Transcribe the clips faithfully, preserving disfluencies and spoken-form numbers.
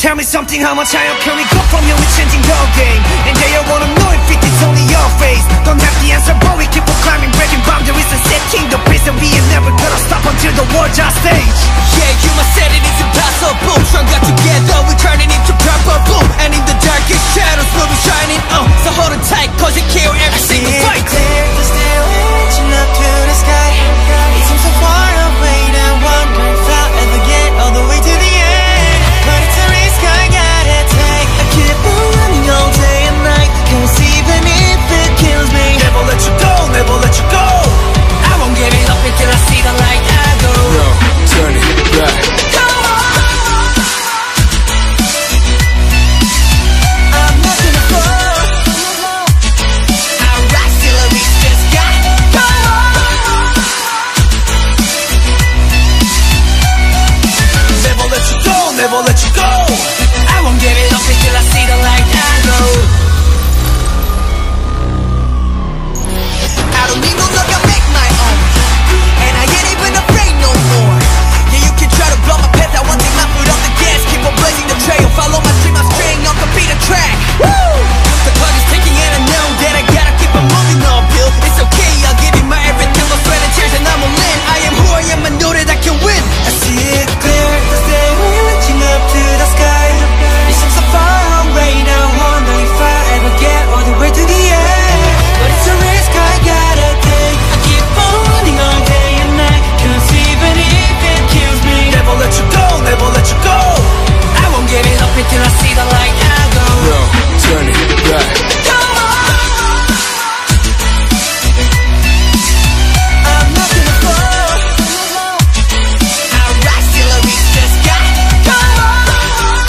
tell me something, how much higher can we go from here? We're changing the game, and yeah, I wanna know if it is only your face. Don't have the answer, but we keep on climbing, breaking boundaries and setting the pace, and we ain't never gonna stop until the world just stage. Yeah, you must said it is impossible. Stronger together, we're turning into purple boom. And in the darkest shadows, we'll be shining. Uh, so hold it tight, cause it kill every single fight. Clear the stairway reaching up to the sky. It seems so far away now, wonder if I'll ever get all the way to the end. But it's a risk I gotta take. I keep on running all day and night, cause even if it kills me, Never let you go, never let you go. I won't give it up until I see the light. I go. No, turn it back. Go on. I'm not gonna fall. I rise till I reach the sky. Go on. Never let you go, never let you go. I won't give it up until I see the light. I go. I don't need no luck, I make my own. And I ain't even afraid no more. Yeah, you can try to blow my path, I want to my foot on the gas. Keep on blazing the trail, follow my dream, I'm straying on the beat of track. Woo! The clock is ticking and I know that I gotta keep on moving on, Bill. It's okay, I'll give you my everything, no sweat and tears, and I'm all in. I am who I am, I know that I can win. I see it clear, the stairway reaching up to the sky. It seems so far away now, wonder if I ever get all the way to the end. But it's a risk I gotta take. I keep on running all day and night, cause even if it kills me, Never let you go, never let you go. I won't give it up until I see the light. I go. No, turn it back. Go on. I'm not gonna fall. I rise till I reach the sky. Go on.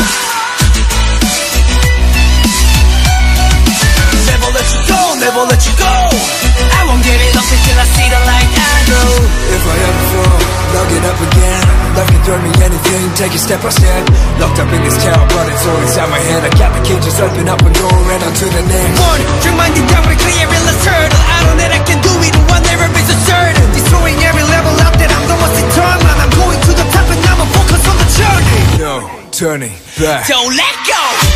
Never let you go, never let you go. I won't give it up until I see the light. I go. If I ever fall, I'll get up again. Life can throw me anything, take it step by step. Locked up in this tower, but it's all inside my head. I got the cages open up and go right on to the next. One, drink my down with a clear endless hurdle. I know that I can do it, one never is a certain. Destroying every level up that I'm the most determined. I'm going to the top and I'ma focus on the journey. No, turning back. Don't let go.